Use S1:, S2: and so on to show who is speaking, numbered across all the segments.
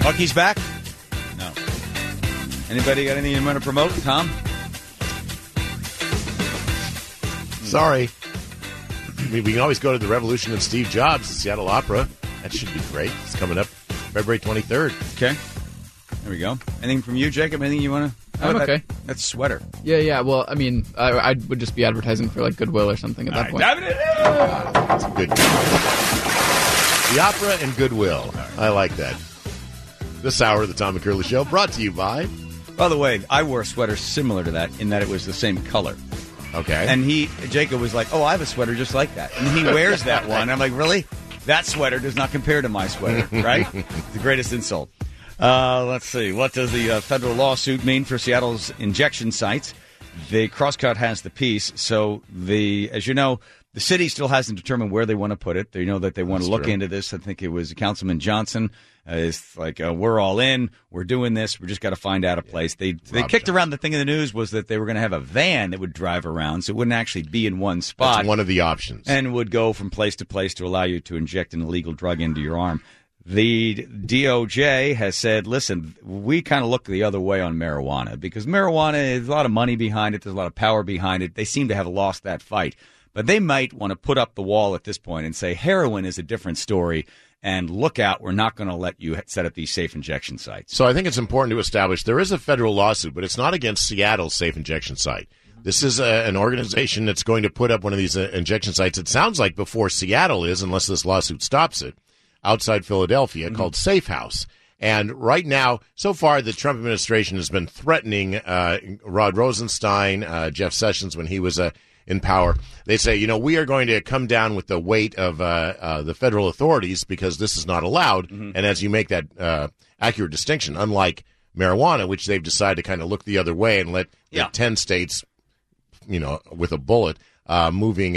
S1: Bucky's back? No. Anybody got anything you want to promote, Tom?
S2: Sorry. I mean, we can always go to the Revolution of Steve Jobs, the Seattle Opera. That should be great. It's coming up February 23rd.
S1: Okay. There we go. Anything from you, Jacob? Anything you want to...
S3: I'm okay.
S1: That sweater.
S3: Yeah. Well, I mean, I would just be advertising for, like, Goodwill or something at that point.
S2: That's a good The Opera and Goodwill. I like that. This hour of the Tom McCurley Show brought to you by...
S1: By the way, I wore a sweater similar to that in that it was the same color.
S2: Okay.
S1: And Jacob was like, oh, I have a sweater just like that. And he wears that one. I'm like, really? That sweater does not compare to my sweater, right? It's the greatest insult. Let's see. What does the federal lawsuit mean for Seattle's injection sites? The Crosscut has the piece. So, as you know, the city still hasn't determined where they want to put it. They know that they want to look into this. I think it was Councilman Johnson. It's like, we're all in. We're doing this. We just got to find out a place. They kicked around the thing in the news was that they were going to have a van that would drive around, so it wouldn't actually be in one spot.
S2: That's one of the options.
S1: And would go from place to place to allow you to inject an illegal drug into your arm. The DOJ has said, listen, we kind of look the other way on marijuana because marijuana, there's a lot of money behind it. There's a lot of power behind it. They seem to have lost that fight. But they might want to put up the wall at this point and say heroin is a different story. And look out, we're not going to let you set up these safe injection sites.
S2: So I think it's important to establish there is a federal lawsuit, but it's not against Seattle's safe injection site. This is an organization that's going to put up one of these injection sites. It sounds like before Seattle is, unless this lawsuit stops it, outside Philadelphia, called Safe House. And right now, so far, the Trump administration has been threatening Rod Rosenstein, Jeff Sessions when he was in power. They say, we are going to come down with the weight of the federal authorities because this is not allowed. Mm-hmm. And as you make that accurate distinction, unlike marijuana, which they've decided to kind of look the other way and let the 10 states, with a bullet, moving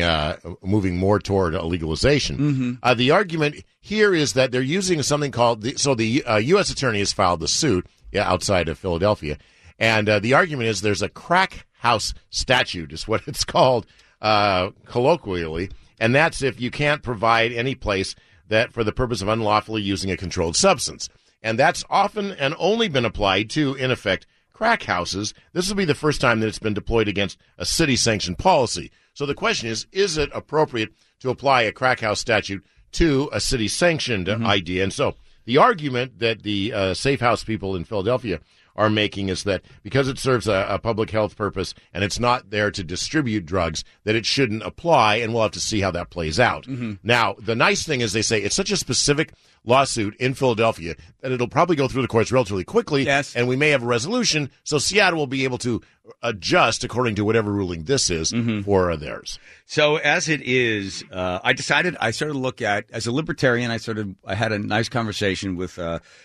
S2: more toward legalization. Mm-hmm. The argument here is that they're using something called the U.S. attorney has filed the suit outside of Philadelphia, and the argument is there's a crack house statute is what it's called colloquially, and that's if you can't provide any place that for the purpose of unlawfully using a controlled substance, and that's often and only been applied to, in effect, crack houses. This will be the first time that it's been deployed against a city-sanctioned policy. So the question is it appropriate to apply a crack house statute to a city-sanctioned idea? And so the argument that the Safe House people in Philadelphia are making is that because it serves a public health purpose and it's not there to distribute drugs, that it shouldn't apply, and we'll have to see how that plays out. Mm-hmm. Now, the nice thing is they say it's such a specific lawsuit in Philadelphia that it'll probably go through the courts relatively quickly, and we may have a resolution, so Seattle will be able to adjust according to whatever ruling this is for theirs.
S1: So as it is, I started to look at, as a libertarian, I had a nice conversation with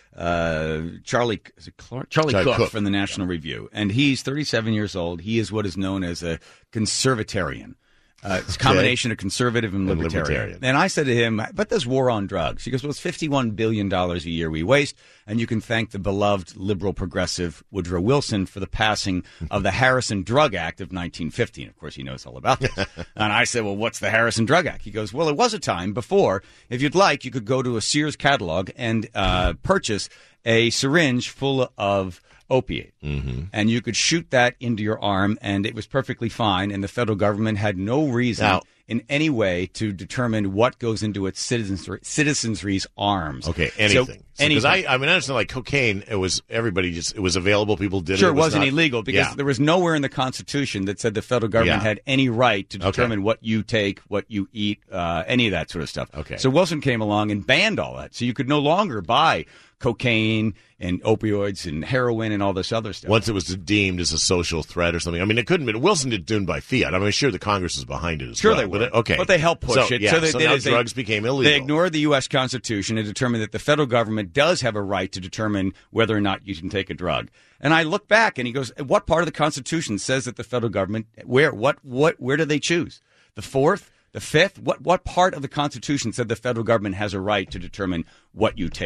S1: Charlie Cook from the National Review, and he's 37 years old. He is what is known as a conservatarian. It's a combination of conservative and libertarian. And I said to him, but there's war on drugs. He goes, well, it's $51 billion a year we waste, and you can thank the beloved liberal progressive Woodrow Wilson for the passing of the Harrison Drug Act of 1950. And, of course, he knows all about this. And I said, well, what's the Harrison Drug Act? He goes, well, it was a time before, if you'd like, you could go to a Sears catalog and purchase a syringe full of opiate, and you could shoot that into your arm, and it was perfectly fine, and the federal government had no reason in any way to determine what goes into its citizenry's arms.
S2: Okay, anything. Because I understand, like cocaine, it was it was available, people did it.
S1: Sure, it wasn't illegal because there was nowhere in the Constitution that said the federal government had any right to determine what you take, what you eat, any of that sort of stuff.
S2: Okay.
S1: So Wilson came along and banned all that, so you could no longer buy cocaine and opioids and heroin and all this other stuff.
S2: Once it was deemed as a social threat or something. I mean, it couldn't be. Wilson did do it by fiat. I mean, sure, the Congress was behind it as well.
S1: Sure, they were.
S2: But
S1: they helped push it.
S2: Yeah, so now drugs became illegal.
S1: They ignored the U.S. Constitution and determined that the federal government does have a right to determine whether or not you can take a drug. And I look back, and he goes, what part of the Constitution says that the federal government, where do they choose? The fourth? The fifth? What part of the Constitution said the federal government has a right to determine what you take?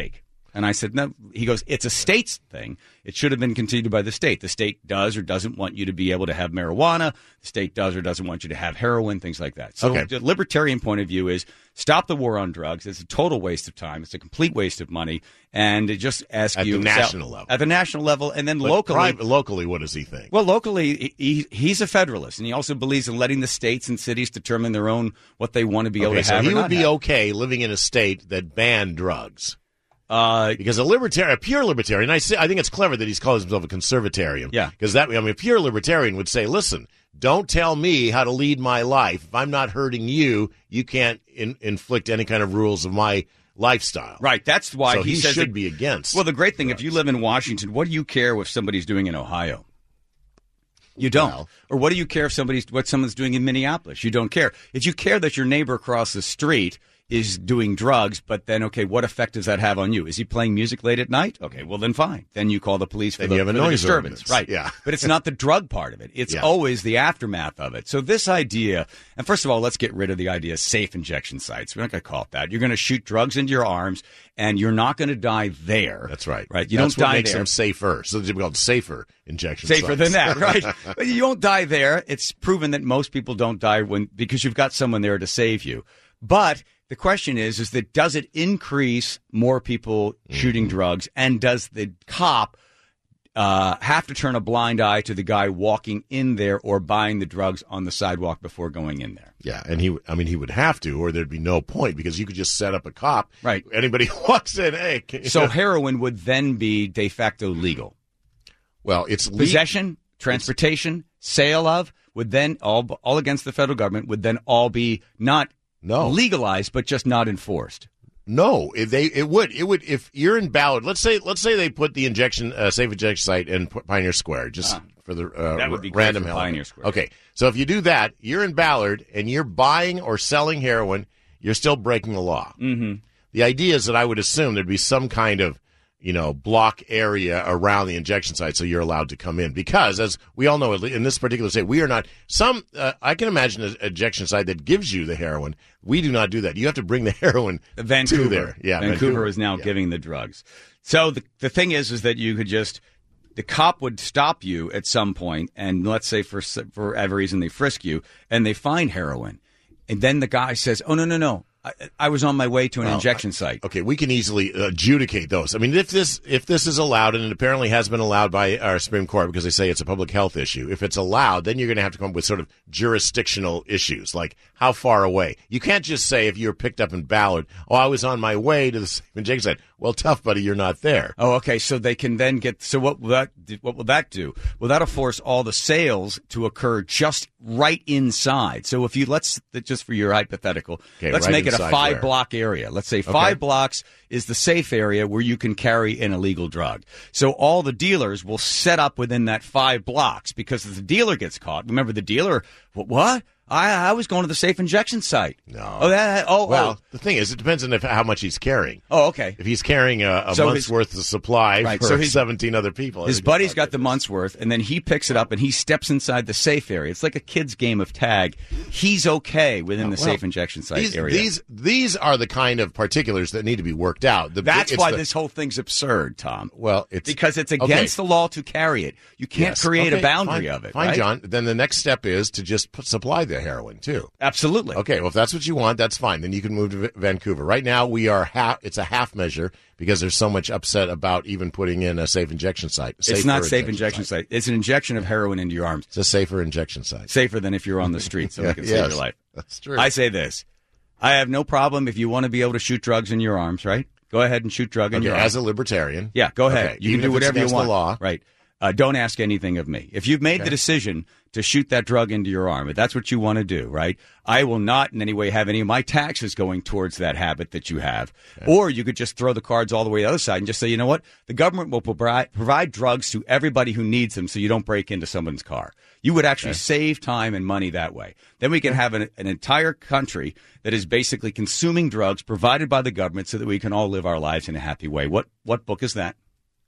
S1: And I said, no. He goes, it's a state's thing. It should have been continued by the state. The state does or doesn't want you to be able to have marijuana. The state does or doesn't want you to have heroin, things like that. So the libertarian point of view is stop the war on drugs. It's a total waste of time. It's a complete waste of money. And it just ask
S2: at
S1: you.
S2: At the national level.
S1: At the national level. And then
S2: but locally, what does he think?
S1: Well, locally, he's a federalist. And he also believes in letting the states and cities determine their own, what they want to be able to have.
S2: So he would be
S1: have.
S2: okay living in a state that banned drugs. Because a pure libertarian, I think it's clever that he's called himself a conservatarian.
S1: Yeah.
S2: Because a pure libertarian would say, listen, don't tell me how to lead my life. If I'm not hurting you, you can't inflict any kind of rules of my lifestyle.
S1: Right. That's why
S2: so
S1: he says
S2: should be against.
S1: Well, the great thing,
S2: drugs.
S1: if you live in Washington, what do you care if somebody's doing in Ohio? You don't.
S2: Well,
S1: or what do you care if what someone's doing in Minneapolis? You don't care. If you care that your neighbor across the street is doing drugs, but then, okay, what effect does that have on you? Is he playing music late at night? Okay, well, then fine. Then you call the police for the disturbance. Right.
S2: Yeah.
S1: But it's not the drug part of it. It's always the aftermath of it. So this idea, and first of all, let's get rid of the idea of safe injection sites. We're not going to call it that. You're going to shoot drugs into your arms, and you're not going to die there.
S2: That's right.
S1: Right. You
S2: That's
S1: don't die
S2: what makes
S1: there.
S2: them safer. So they're called safer injection
S1: Safer
S2: sites.
S1: than that, right? But you won't die there. It's proven that most people don't die because you've got someone there to save you. But the question is that does it increase more people shooting drugs, and does the cop have to turn a blind eye to the guy walking in there or buying the drugs on the sidewalk before going in there?
S2: Yeah, and he would have to, or there'd be no point, because you could just set up a cop.
S1: Right.
S2: Anybody walks in, hey.
S1: So heroin would then be de facto legal.
S2: Well, it's
S1: possession, transportation, sale of would then all against the federal government would then all be not legalized, but just not enforced.
S2: No, it would if you're in Ballard. Let's say they put the safe injection site in Pioneer Square, just for the
S1: that would be
S2: random
S1: for Pioneer Square.
S2: Okay, so if you do that, you're in Ballard and you're buying or selling heroin, you're still breaking the law.
S1: Mm-hmm.
S2: The idea is that I would assume there'd be some kind of block area around the injection site so you're allowed to come in. Because, as we all know, in this particular state, we are not I can imagine an injection site that gives you the heroin. We do not do that. You have to bring the heroin
S1: Vancouver.
S2: to there. Yeah,
S1: Vancouver is now giving the drugs. So the thing is that you could the cop would stop you at some point, and let's say for whatever reason they frisk you, and they find heroin. And then the guy says, oh, no. I was on my way to an injection site.
S2: Okay, we can easily adjudicate those. I mean, if this is allowed, and it apparently has been allowed by our Supreme Court because they say it's a public health issue, if it's allowed, then you're going to have to come up with sort of jurisdictional issues, like how far away. You can't just say if you're picked up in Ballard, I was on my way to the injection site. Well, tough, buddy, you're not there.
S1: Oh, okay, so they can then so what will that do? Well, that'll force all the sales to occur just right inside. So if just for your hypothetical, let's make it a 5-block area. Let's say 5 blocks is the safe area where you can carry an illegal drug. So all the dealers will set up within that 5 blocks, because if the dealer gets caught, remember the dealer, what? I was going to the safe injection site.
S2: No.
S1: Well,
S2: the thing is, it depends on how much he's carrying.
S1: Oh, okay.
S2: If he's carrying a month's worth of supply for 17 other people.
S1: His buddy's got the month's worth, and then he picks it up and he steps inside the safe area. It's like a kid's game of tag. He's okay within the safe injection site area.
S2: These are the kind of particulars that need to be worked out.
S1: That's why this whole thing's absurd, Tom.
S2: Well,
S1: because it's against the law to carry it. You can't create a boundary of it.
S2: Fine,
S1: right?
S2: John. Then the next step is to just supply the heroin too.
S1: Absolutely.
S2: Okay, well, if that's what you want, that's fine. Then you can move to Vancouver. Right now, it's a half measure because there's so much upset about even putting in a safe injection site.
S1: It's not safe injection site. It's an injection of heroin into your arms.
S2: It's a safer injection site.
S1: Safer than if you're on the street, so it can save your life.
S2: That's true.
S1: I say this. I have no problem if you want to be able to shoot drugs in your arms, right? Go ahead and shoot drug in your arms.
S2: As a libertarian.
S1: Yeah, go ahead.
S2: Okay.
S1: You can do whatever you want.
S2: The law.
S1: Right. Don't ask anything of me. If you've made the decision to shoot that drug into your arm, if that's what you want to do, right? I will not in any way have any of my taxes going towards that habit that you have. Okay. Or you could just throw the cards all the way to the other side and just say, you know what? The government will provide drugs to everybody who needs them so you don't break into someone's car. You would actually save time and money that way. Then we can have an entire country that is basically consuming drugs provided by the government so that we can all live our lives in a happy way. What book is that?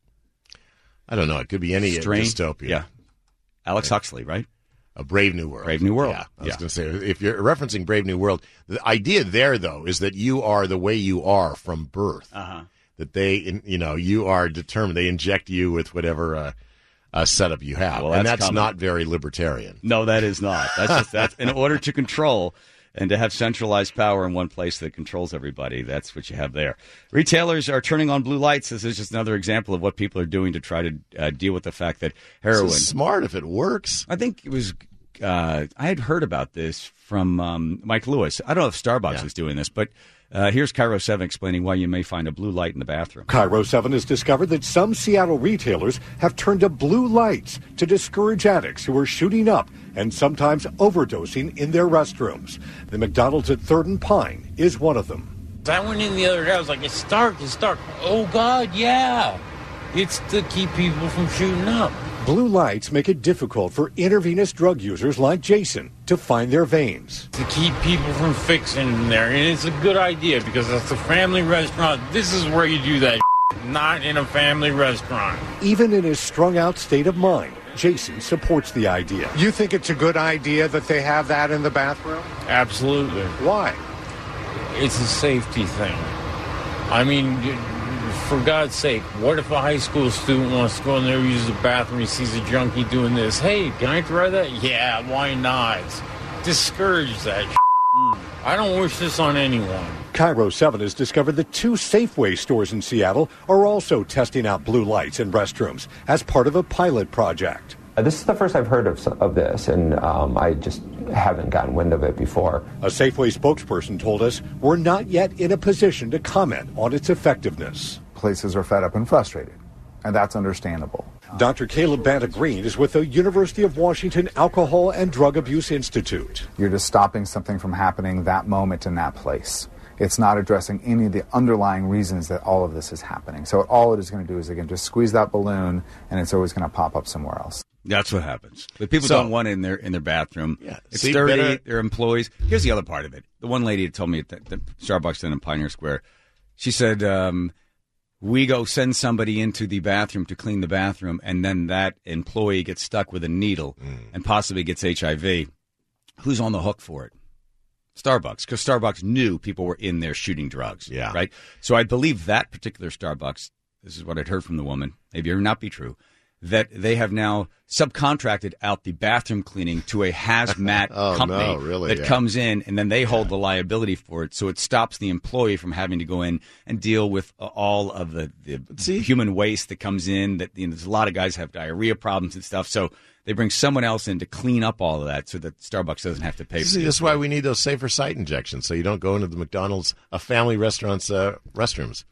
S2: I don't know. It could be any dystopia.
S1: Yeah. Alex Huxley, right?
S2: A Brave New World.
S1: Brave New World.
S2: Yeah. I was going to say, if you're referencing Brave New World, the idea there, though, is that you are the way you are from birth.
S1: Uh-huh.
S2: that you are determined. They inject you with whatever setup you have.
S1: Well,
S2: and that's
S1: coming.
S2: not very libertarian.
S1: No, that is not. That's in order to control and to have centralized power in one place that controls everybody. That's what you have there. Retailers are turning on blue lights. This is just another example of what people are doing to try to deal with the fact that heroin.
S2: This is smart if it works.
S1: I think it was. I had heard about this from Mike Lewis. I don't know if Starbucks is doing this, but here's Cairo 7 explaining why you may find a blue light in the bathroom.
S4: Cairo 7 has discovered that some Seattle retailers have turned to blue lights to discourage addicts who are shooting up and sometimes overdosing in their restrooms. The McDonald's at 3rd and Pine is one of them.
S5: I went in the other day. I was like, it's dark. Oh, God, yeah. It's to keep people from shooting up.
S4: Blue lights make it difficult for intravenous drug users like Jason to find their veins.
S5: To keep people from fixing in there. And it's a good idea because it's a family restaurant. This is where you do that, not in a family restaurant.
S4: Even in his strung-out state of mind, Jason supports the idea.
S6: You think it's a good idea that they have that in the bathroom?
S5: Absolutely.
S6: Why?
S5: It's a safety thing. I mean, for God's sake, what if a high school student wants to go in there, use the bathroom, he sees a junkie doing this? Hey, can I try that? Yeah, why not? Discourage that. I don't wish this on anyone.
S4: Cairo 7 has discovered that 2 Safeway stores in Seattle are also testing out blue lights in restrooms as part of a pilot project.
S7: This is the first I've heard of this, and I just haven't gotten wind of it before.
S4: A Safeway spokesperson told us we're not yet in a position to comment on its effectiveness.
S8: Places are fed up and frustrated, and that's understandable.
S4: Dr. Caleb Banta-Green is with the University of Washington Alcohol and Drug Abuse Institute.
S8: You're just stopping something from happening that moment in that place. It's not addressing any of the underlying reasons that all of this is happening. So all it is going to do is, again, just squeeze that balloon, and it's always going to pop up somewhere else.
S1: That's what happens. But people don't want it in their bathroom.
S2: Yeah,
S1: it's dirty. Their employees. Here's the other part of it. The one lady told me at the Starbucks in Pioneer Square, she said, we go send somebody into the bathroom to clean the bathroom, and then that employee gets stuck with a needle and possibly gets HIV. Who's on the hook for it? Starbucks, because Starbucks knew people were in there shooting drugs.
S2: Yeah.
S1: Right? So I believe that particular Starbucks, this is what I'd heard from the woman, maybe it may not be true, that they have now subcontracted out the bathroom cleaning to a hazmat company that comes in, and then they hold the liability for it. So it stops the employee from having to go in and deal with all of the human waste that comes in. That there's a lot of guys have diarrhea problems and stuff. So they bring someone else in to clean up all of that so that Starbucks doesn't have to pay for it.
S2: That's why we need those safer site injections, so you don't go into the McDonald's, family restaurant's restrooms.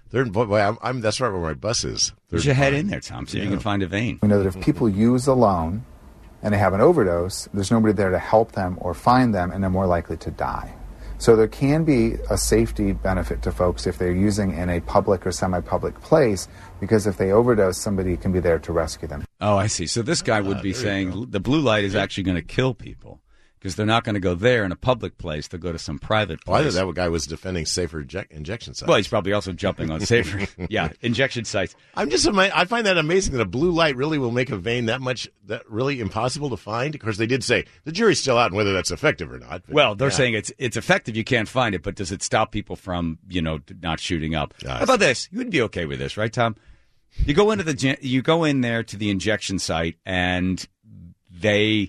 S2: That's right where my bus is.
S1: You should head in there, Tom, so you can find a vein.
S8: We know that if people use alone and they have an overdose, there's nobody there to help them or find them, and they're more likely to die. So there can be a safety benefit to folks if they're using in a public or semi-public place, because if they overdose, somebody can be there to rescue them.
S1: Oh, I see. So this guy would be saying the blue light is actually going to kill people, because they're not going to go there in a public place. They'll go to some private place.
S2: Well, I thought that guy was defending safer injection sites.
S1: Well, he's probably also jumping on safer injection sites.
S2: I'm just amazed. I find that amazing that a blue light really will make a vein that really impossible to find. Of course, they did say the jury's still out on whether that's effective or not.
S1: Well, they're saying it's effective. You can't find it, but does it stop people from not shooting up? How about this? You would be okay with this, right, Tom? You go in there to the injection site, and they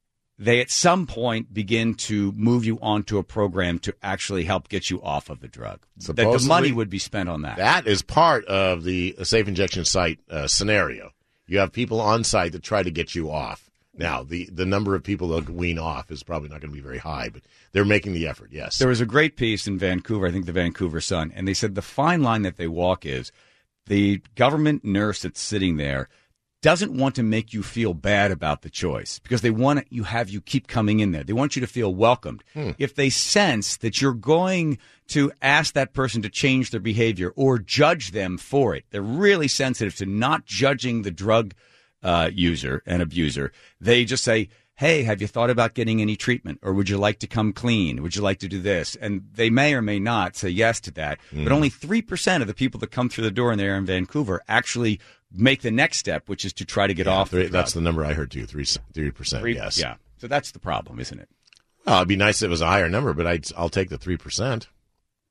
S1: at some point begin to move you onto a program to actually help get you off of the drug. That the money would be spent on that.
S2: That is part of the safe injection site scenario. You have people on site that try to get you off. Now, the number of people they'll wean off is probably not going to be very high, but they're making the effort, yes.
S1: There was a great piece in Vancouver, I think the Vancouver Sun, and they said the fine line that they walk is the government nurse that's sitting there doesn't want to make you feel bad about the choice, because they want you keep coming in there. They want you to feel welcomed. If they sense that you're going to ask that person to change their behavior or judge them for it, they're really sensitive to not judging the drug user and abuser. They just say, hey, have you thought about getting any treatment? Or would you like to come clean? Would you like to do this? And they may or may not say yes to that. But only 3% of the people that come through the door in there in Vancouver actually make the next step, which is to try to get off the drug.
S2: That's the number I heard too, 3%, yes.
S1: Yeah. So that's the problem, isn't it?
S2: Well, it'd be nice if it was a higher number, but I'll take the 3%.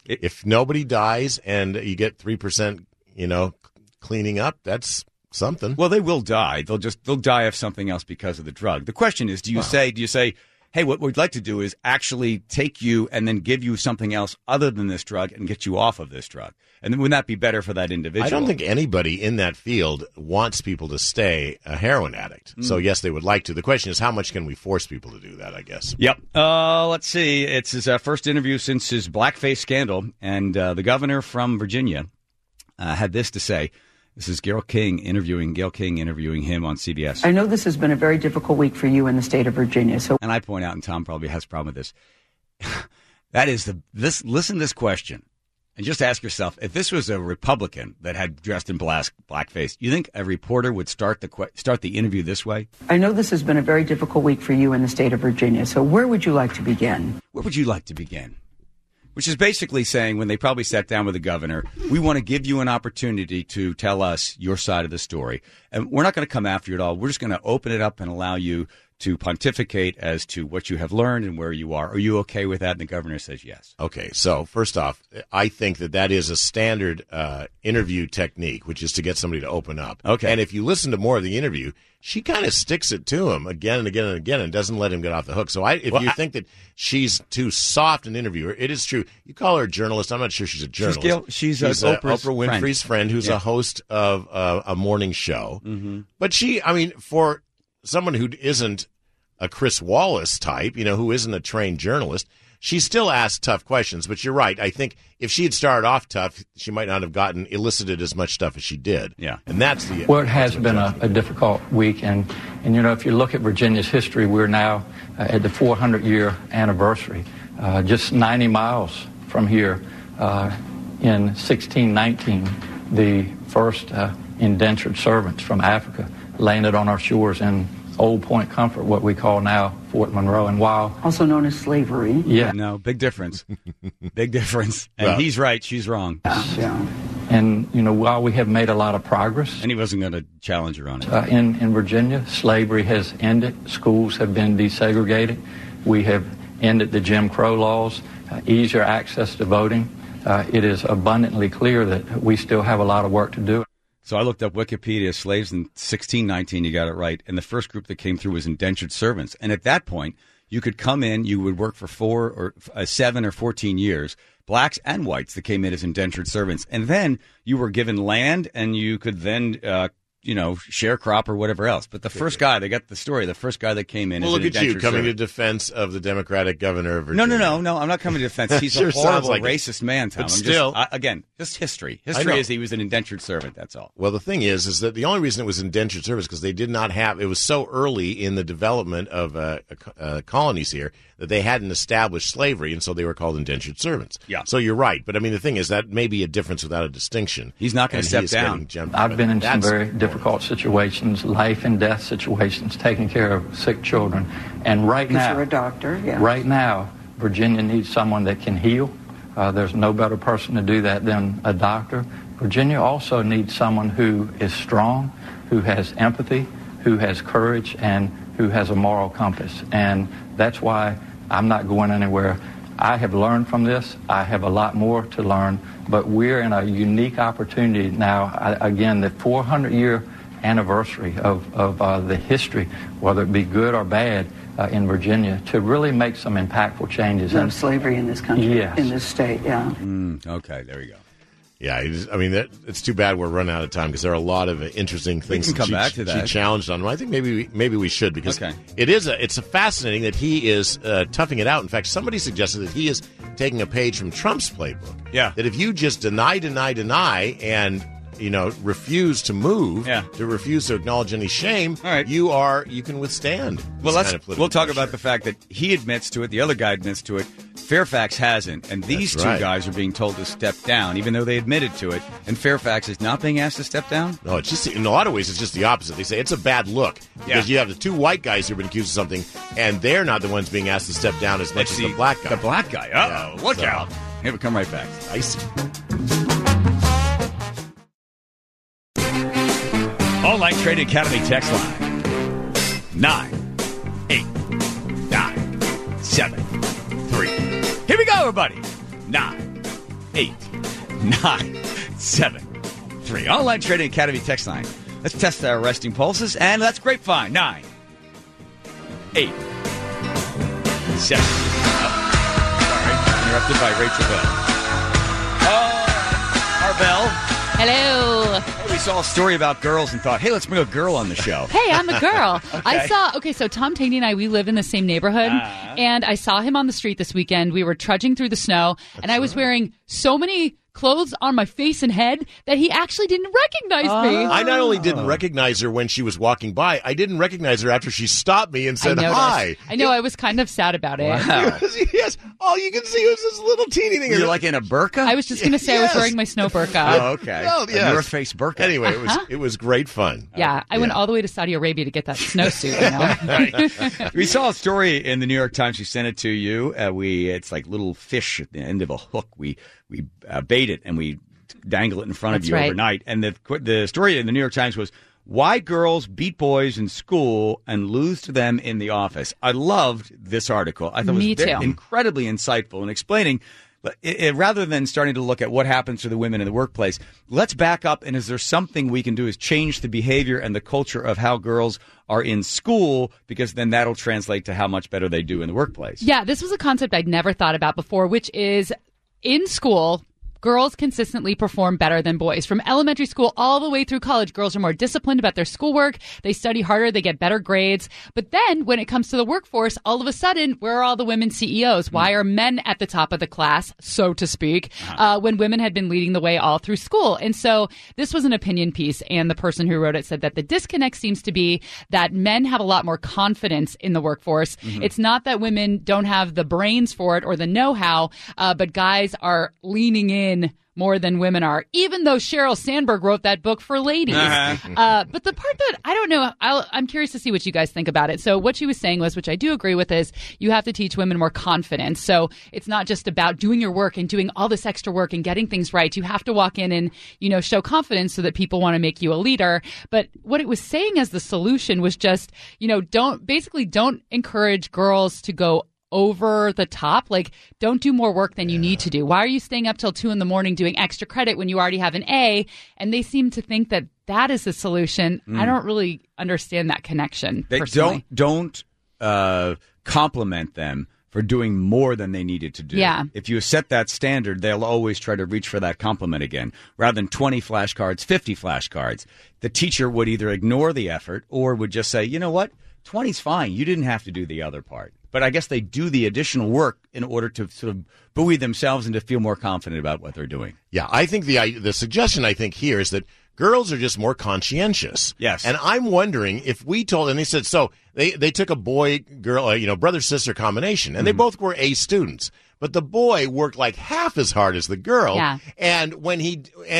S2: If nobody dies and you get 3%, cleaning up, that's something.
S1: Well, they will die. They'll die of something else because of the drug. The question is, do you say, hey, what we'd like to do is actually take you and then give you something else other than this drug and get you off of this drug? And then wouldn't that be better for that individual?
S2: I don't think anybody in that field wants people to stay a heroin addict. So, yes, they would like to. The question is, how much can we force people to do that, I guess?
S1: Yep. Let's see. It's his first interview since his blackface scandal. And the governor from Virginia had this to say. This is Gayle King interviewing him on CBS.
S9: I know this has been a very difficult week for you in the state of Virginia. And
S1: I point out, and Tom probably has a problem with this, that is listen to this question. And just ask yourself, if this was a Republican that had dressed in blackface, you think a reporter would start the interview this way?
S9: I know this has been a very difficult week for you in the state of Virginia. So where would you like to begin?
S1: Where would you like to begin? Which is basically saying, when they probably sat down with the governor, we want to give you an opportunity to tell us your side of the story. And we're not going to come after you at all. We're just going to open it up and allow you to pontificate as to what you have learned and where you are. Are you okay with that? And the governor says yes.
S2: Okay, so first off, I think that is a standard interview technique, which is to get somebody to open up.
S1: Okay.
S2: And if you listen to more of the interview, she kind of sticks it to him again and again and again and doesn't let him get off the hook. So if you think that she's too soft an interviewer, it is true. You call her a journalist. I'm not sure she's a journalist.
S1: She's
S2: Oprah Winfrey's friend who's a host of a morning show. Mm-hmm. But for someone who isn't a Chris Wallace type, who isn't a trained journalist, she still asks tough questions. But you're right. I think if she had started off tough, she might not have elicited as much stuff as she did.
S1: Yeah.
S2: And that's the...
S10: Well, it has been a difficult week. And if you look at Virginia's history, we're now at the 400-year anniversary. Just 90 miles from here, in 1619, the first indentured servants from Africa landed on our shores in Old Point Comfort, what we call now Fort Monroe. And while
S9: also known as slavery.
S10: Yeah.
S1: No, big difference. Big difference. And he's right, she's wrong.
S9: Yeah.
S10: And, while we have made a lot of progress.
S1: And he wasn't going to challenge her on it.
S10: In Virginia, slavery has ended. Schools have been desegregated. We have ended the Jim Crow laws, easier access to voting. It is abundantly clear that we still have a lot of work to do.
S1: So I looked up Wikipedia, slaves in 1619, you got it right, and the first group that came through was indentured servants. And at that point, you could come in, you would work for 4 or 7 or 14 years, blacks and whites that came in as indentured servants. And then you were given land, and you could then sharecrop or whatever else. But the first guy, they got the story, the first guy that came in.
S2: Well, look at you coming to defense of the Democratic governor of Virginia.
S1: No, I'm not coming to defense. He's
S2: sure
S1: a horrible
S2: like
S1: racist man, Tom.
S2: But still.
S1: Just history. History is he was an indentured servant, that's all.
S2: Well, the thing is that the only reason it was indentured service because they did not have, it was so early in the development of colonies here that they hadn't established slavery, and so they were called indentured servants.
S1: Yeah.
S2: So you're right. But, the thing is that may be a difference without a distinction.
S1: He's not going to step down.
S10: I've been in some very difficult situations, life and death situations, taking care of sick children. And right now,
S9: you're a doctor, yeah.
S10: Right now, Virginia needs someone that can heal. There's no better person to do that than a doctor. Virginia also needs someone who is strong, who has empathy, who has courage, and who has a moral compass. And that's why I'm not going anywhere. I have learned from this. I have a lot more to learn. But we're in a unique opportunity now. Again, the 400-year anniversary of the history, whether it be good or bad, in Virginia, to really make some impactful changes.
S9: Of slavery in this country,
S10: yes.
S9: In this state, yeah.
S1: Okay, there you go.
S2: Yeah, it's too bad we're running out of time because there are a lot of interesting things
S1: we can come back to that.
S2: She challenged on. I think maybe we should because it's fascinating that he is toughing it out. In fact, somebody suggested that he is taking a page from Trump's playbook.
S1: Yeah.
S2: That if you just deny, and refuse to move, to refuse to acknowledge any shame,
S1: all right.
S2: you can withstand.
S1: Well, we'll talk about the fact that he admits to it, the other guy admits to it, Fairfax hasn't, and these two guys are being told to step down, even though they admitted to it, and Fairfax is not being asked to step down?
S2: No, it's just, in a lot of ways, it's just the opposite. They say it's a bad look, because you have the two white guys who've been accused of something, and they're not the ones being asked to step down as much as the black guy.
S1: The black guy, look out. Hey, we'll come right back.
S2: I see.
S1: All-Night Trade Academy text line 98973. Here we go, everybody. 98973. 9-8-7-3. Online Trading Academy text line. Let's test our resting pulses, and that's Grapevine. 9-8-7. Sorry, interrupted by Rachel Bell. Our Bell.
S11: Hello.
S1: We saw a story about girls and thought, hey, let's bring a girl on the show.
S11: Hey, I'm a girl.
S1: Okay.
S11: So Tom Taney and I, we live in the same neighborhood, and I saw him on the street this weekend. We were trudging through the snow, and I was wearing so many clothes on my face and head that he actually didn't recognize me.
S2: I not only didn't recognize her when she was walking by, I didn't recognize her after she stopped me and said hi.
S11: I know. I was kind of sad about it.
S1: Wow.
S2: Yes. All you can see was this little teeny thing.
S1: You're like in a burqa?
S11: I was just going to say I was wearing my snow burqa.
S1: Oh, okay.
S2: Oh, yes.
S1: A North Face burqa.
S2: Anyway, it was great fun.
S11: Yeah, I went all the way to Saudi Arabia to get that snowsuit.
S1: We saw a story in the New York Times. We sent it to you. It's like little fish at the end of a hook. We bait it and we dangle it in front of you overnight. And the story in the New York Times was why girls beat boys in school and lose to them in the office. I loved this article. I thought it was incredibly insightful in explaining. Rather than starting to look at what happens to the women in the workplace, let's back up. And is there something we can do is change the behavior and the culture of how girls are in school, because then that'll translate to how much better they do in the workplace.
S11: Yeah, this was a concept I'd never thought about before, which is in school, girls consistently perform better than boys. From elementary school all the way through college, girls are more disciplined about their schoolwork. They study harder. They get better grades. But then when it comes to the workforce, all of a sudden, where are all the women CEOs? Why are men at the top of the class, so to speak, when women had been leading the way all through school? And so this was an opinion piece, and the person who wrote it said that the disconnect seems to be that men have a lot more confidence in the workforce. It's not that women don't have the brains for it or the know-how, but guys are leaning in more than women are, even though Sheryl Sandberg wrote that book for ladies. But the part that I don't know, I'm curious to see what you guys think about it. So what she was saying was, which I do agree with, is you have to teach women more confidence. So it's not just about doing your work and doing all this extra work and getting things right. You have to walk in and, show confidence so that people want to make you a leader. But what it was saying as the solution was just, don't encourage girls to go over the top. Like, don't do more work than you need to do. Why are you staying up till 2 a.m. doing extra credit when you already have an A? And they seem to think that that is the solution. I don't really understand that connection.
S1: They
S11: personally.
S1: don't compliment them for doing more than they needed to do.
S11: Yeah.
S1: If you set that standard, they'll always try to reach for that compliment again. Rather than 20 flashcards, 50 flashcards. The teacher would either ignore the effort or would just say, you know what, 20's fine. You didn't have to do the other part. But I guess they do the additional work in order to sort of buoy themselves and to feel more confident about what they're doing.
S2: Yeah, I think the suggestion I think here is that girls are just more conscientious.
S1: Yes.
S2: And I'm wondering if we told, and they said, so they took a boy-girl, brother-sister combination, and they both were A students. But the boy worked like half as hard as the girl.
S11: Yeah.
S2: And when he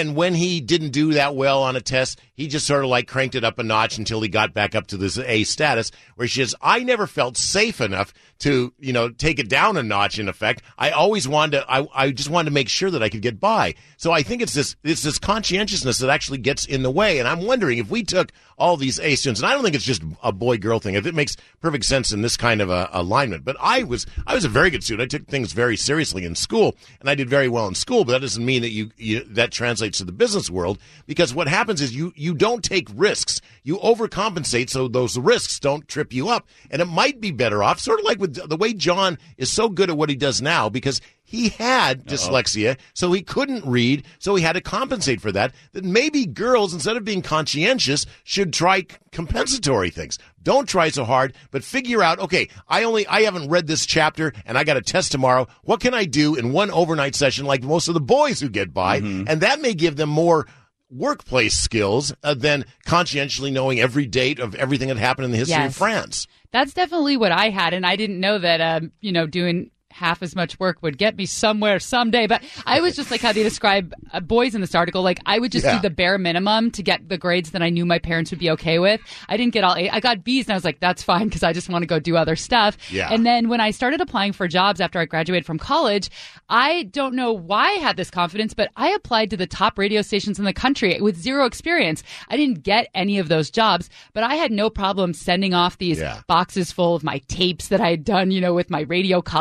S2: didn't do that well on a test, he just sort of like cranked it up a notch until he got back up to this A status, where she says, I never felt safe enough to, take it down a notch, in effect. I always wanted to, I just wanted to make sure that I could get by. So I think it's this conscientiousness that actually gets in the way. And I'm wondering if we took all these A students, and I don't think it's just a boy-girl thing. It makes perfect sense in this kind of alignment. But I was a very good student. I took things very seriously in school, and I did very well in school, but that doesn't mean that that translates to the business world, because what happens is you don't take risks. You overcompensate so those risks don't trip you up. And it might be better off, sort of like with the way John is so good at what he does now, because he had dyslexia, so he couldn't read, so he had to compensate for that. That maybe girls, instead of being conscientious, should try compensatory things. Don't try so hard, but figure out, okay, I haven't read this chapter, and I got a test tomorrow. What can I do in one overnight session like most of the boys who get by? And that may give them more workplace skills than conscientiously knowing every date of everything that happened in the history of France.
S11: That's definitely what I had, and I didn't know that, doing half as much work would get me somewhere someday. But I was just like how they describe boys in this article. Like, I would just do the bare minimum to get the grades that I knew my parents would be okay with. I didn't get all A's. I got B's, and I was like, that's fine, because I just want to go do other stuff.
S2: Yeah.
S11: And then when I started applying for jobs after I graduated from college, I don't know why I had this confidence, but I applied to the top radio stations in the country with zero experience. I didn't get any of those jobs, but I had no problem sending off these boxes full of my tapes that I had done, with my radio college work.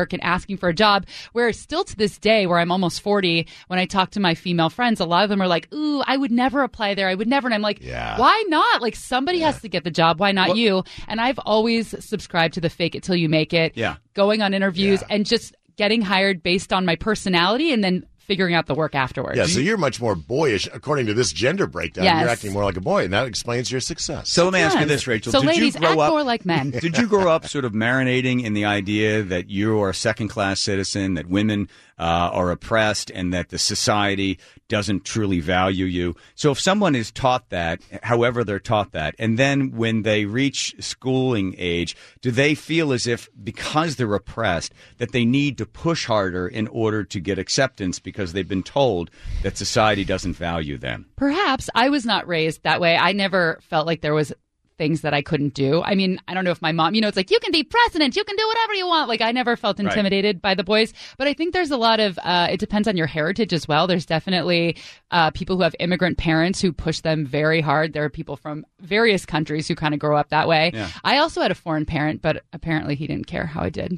S11: work and asking for a job, where still to this day, where I'm almost 40, when I talk to my female friends, a lot of them are like, ooh, I would never apply there. I would never. And I'm like, why not? Like, somebody has to get the job. Why not you? And I've always subscribed to the fake it till you make it, going on interviews and just getting hired based on my personality and then figuring out the work afterwards.
S2: Yeah, so you're much more boyish, according to this gender breakdown.
S11: Yes.
S2: You're acting more like a boy, and that explains your success.
S1: So let me ask you this, Rachel.
S11: So
S1: did
S11: ladies,
S1: you grow
S11: act
S1: up,
S11: more like men.
S1: Did you grow up sort of marinating in the idea that you are a second-class citizen, that women are oppressed, and that the society doesn't truly value you? So if someone is taught that, however they're taught that, and then when they reach schooling age, do they feel as if, because they're oppressed, that they need to push harder in order to get acceptance because they've been told that society doesn't value them?
S11: Perhaps. I was not raised that way. I never felt like there was things that I couldn't do. I mean, I don't know if my mom, it's like, you can be president, you can do whatever you want. Like, I never felt intimidated by the boys. But I think there's a lot of, it depends on your heritage as well. There's definitely people who have immigrant parents who push them very hard. There are people from various countries who kind of grow up that way. Yeah. I also had a foreign parent, but apparently he didn't care how I did.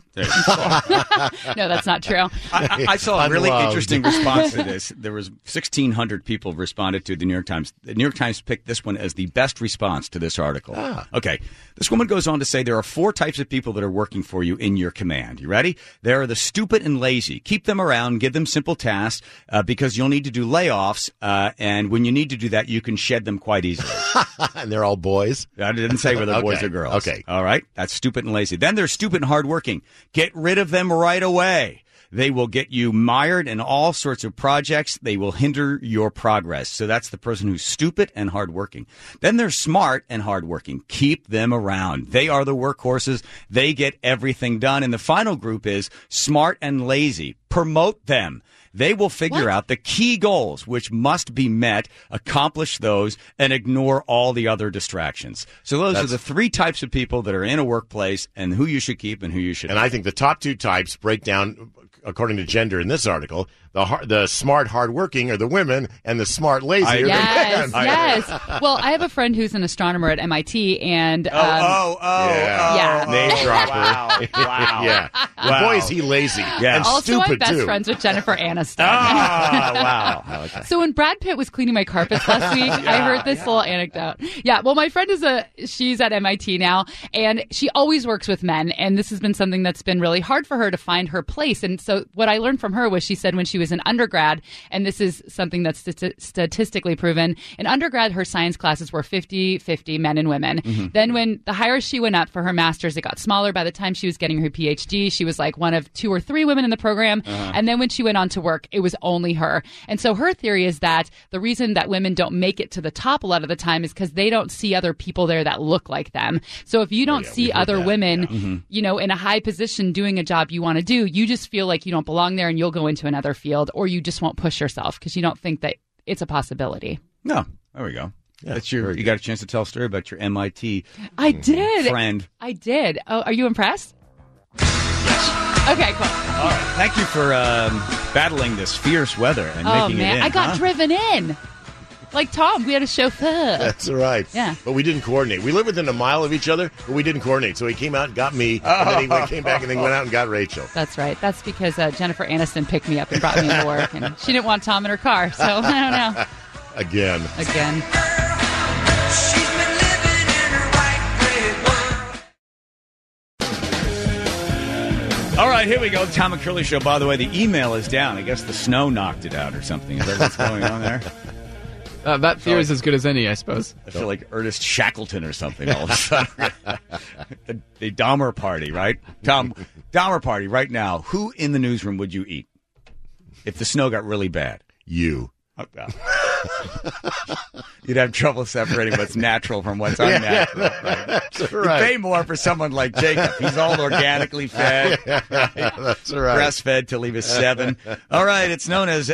S11: No, that's not true.
S1: I saw a really interesting response to this. There was 1,600 people responded to the New York Times. The New York Times picked this one as the best response to this article. Okay. This woman goes on to say there are 4 types of people that are working for you in your command. You ready? There are the stupid and lazy. Keep them around. Give them simple tasks because you'll need to do layoffs. And when you need to do that, you can shed them quite easily.
S2: And they're all boys?
S1: I didn't say whether boys or girls.
S2: Okay.
S1: All right. That's stupid and lazy. Then there's stupid and hardworking. Get rid of them right away. They will get you mired in all sorts of projects. They will hinder your progress. So that's the person who's stupid and hardworking. Then they're smart and hardworking. Keep them around. They are the workhorses. They get everything done. And the final group is smart and lazy. Promote them. They will figure out the key goals, which must be met, accomplish those, and ignore all the other distractions. So those are the 3 types of people that are in a workplace and who you should keep and who you should
S2: And I think the top 2 types break down, according to gender in this article, the smart, hardworking are the women, and the smart, lazy are the men.
S11: Yes. Well, I have a friend who's an astronomer at MIT, and
S2: Name dropper.
S1: Wow.
S2: Yeah. Wow. Boy, is he lazy.
S1: Yeah.
S2: And
S11: also,
S2: stupid,
S11: I'm best
S2: too.
S11: friends with Jennifer Aniston.
S1: Wow. Okay.
S11: So when Brad Pitt was cleaning my carpets last week, I heard this little anecdote. Yeah, well, my friend she's at MIT now, and she always works with men, and this has been something that's been really hard for her to find her place. And so what I learned from her was she said when she was an undergrad, and this is something that's statistically proven, in undergrad her science classes were 50-50 men and women. Mm-hmm. Then when the higher she went up for her master's, it got smaller. By the time she was getting her PhD, she was like one of 2 or 3 women in the program. And then when she went on to work, it was only her. And so her theory is that the reason that women don't make it to the top a lot of the time is because they don't see other people there that look like them. So if you don't see other women, in a high position doing a job you want to do, you just feel like you don't belong there and you'll go into another field, or you just won't push yourself because you don't think that it's a possibility.
S1: No, there we go. Yeah, that's you got a chance to tell a story about your MIT friend.
S11: I did. Oh, are you impressed? Yes. Okay, cool.
S1: All right. Thank you for battling this fierce weather and making it in.
S11: I got driven in. Like Tom, we had a chauffeur.
S2: That's right.
S11: Yeah.
S2: But we didn't coordinate. We live within a mile of each other, but we didn't coordinate. So he came out and got me, and then he came back and then went out and got Rachel.
S11: That's right. That's because Jennifer Aniston picked me up and brought me into work, and she didn't want Tom in her car, so I don't know.
S2: Again.
S1: All right, here we go. Tom and Curly Show. By the way, the email is down. I guess the snow knocked it out or something. Is that what's going on there?
S3: That theory is as good as any, I suppose.
S1: I feel like Ernest Shackleton or something all of a sudden. the Dahmer party, right? Tom, Dahmer party right now. Who in the newsroom would you eat if the snow got really bad?
S2: You.
S1: Oh, well. You'd have trouble separating what's natural from what's unnatural. Right?
S2: That's right.
S1: You pay more for someone like Jacob. He's all organically fed. Right?
S2: That's right.
S1: Breastfed till he was 7. All right, it's known as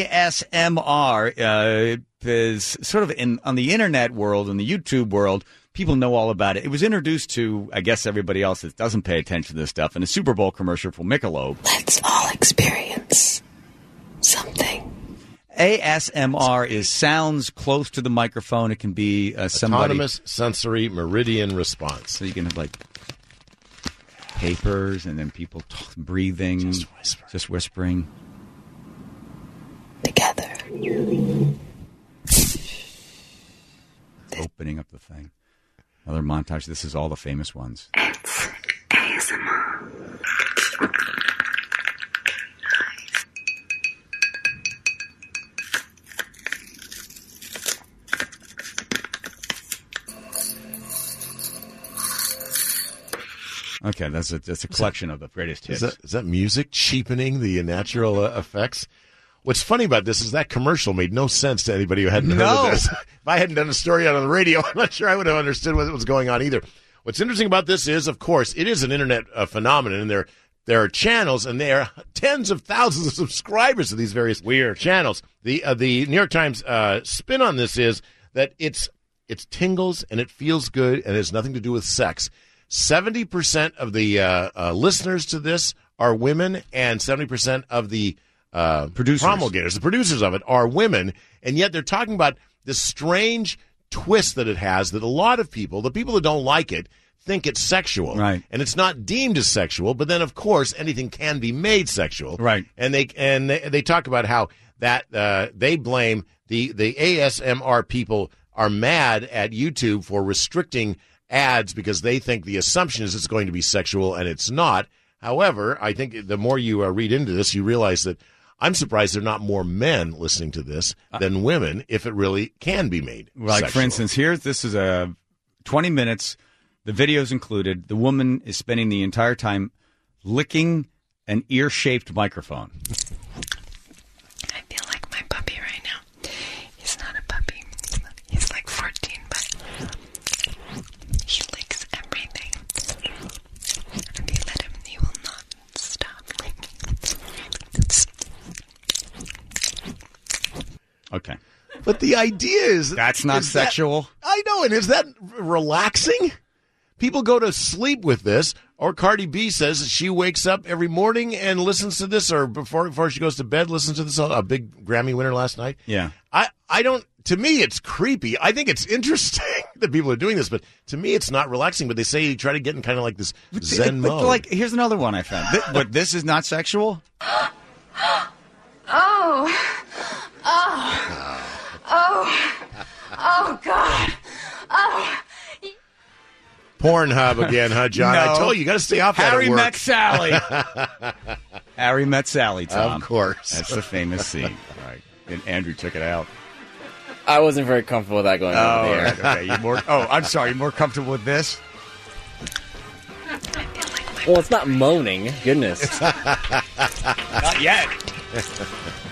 S1: ASMR. Is sort of on the internet world, in the YouTube world, people know all about it. It was introduced to, I guess, everybody else that doesn't pay attention to this stuff in a Super Bowl commercial for Michelob.
S12: Let's all experience something.
S1: ASMR sounds close to the microphone. It can be somebody.
S2: Autonomous sensory meridian response.
S1: So you can have papers, and then people breathing, just whispering.
S12: Together.
S1: Opening up the thing. Another montage. This is all the famous ones.
S12: It's ASMR.
S1: Okay, that's a collection of the greatest hits.
S2: Is that music cheapening the natural effects? What's funny about this is that commercial made no sense to anybody who hadn't heard of this. If I hadn't done a story out on the radio, I'm not sure I would have understood what was going on either. What's interesting about this is, of course, it is an internet phenomenon, and there are channels, and there are tens of thousands of subscribers to these various channels. The New York Times spin on this is that it's tingles and it feels good and it has nothing to do with sex. 70% of the listeners to this are women, and 70% of the promulgators, the producers of it, are women, and yet they're talking about this strange twist that it has that a lot of people, the people that don't like it, think it's sexual.
S1: Right.
S2: And it's not deemed as sexual, but then, of course, anything can be made sexual.
S1: Right.
S2: And they talk about how that they blame the ASMR people are mad at YouTube for restricting ads because they think the assumption is it's going to be sexual, and it's not. However, I think the more you read into this, you realize that I'm surprised there are not more men listening to this than women if it really can be made
S1: Like,
S2: sexual.
S1: for instance, this is 20 minutes. The video's included. The woman is spending the entire time licking an ear-shaped microphone.
S12: I feel like my puppy right now. He's not a puppy. He's like 14, but he licks everything. If you let him, he will not stop licking.
S1: Okay.
S2: But the idea is...
S1: That's not sexual?
S2: I know, and is that relaxing? People go to sleep with this, or Cardi B says she wakes up every morning and listens to this, or before she goes to bed, listens to this, a big Grammy winner last night.
S1: Yeah.
S2: I don't... To me, it's creepy. I think it's interesting that people are doing this, but to me, it's not relaxing. But they say you try to get in kind of like this Zen mode.
S1: Like, here's another one I found. But this is not sexual?
S12: Oh, God. Oh.
S2: Pornhub again, huh, John?
S1: No.
S2: I told you, you got to stay off that
S1: Harry
S2: at work.
S1: Met Sally. Harry Met Sally, Tom.
S2: Of course.
S1: That's the famous scene. Right. And Andrew took it out.
S13: I wasn't very comfortable with that going on the air.
S1: Right, okay. I'm sorry. You're more comfortable with this?
S13: Well, it's not moaning. Goodness.
S1: Not yet.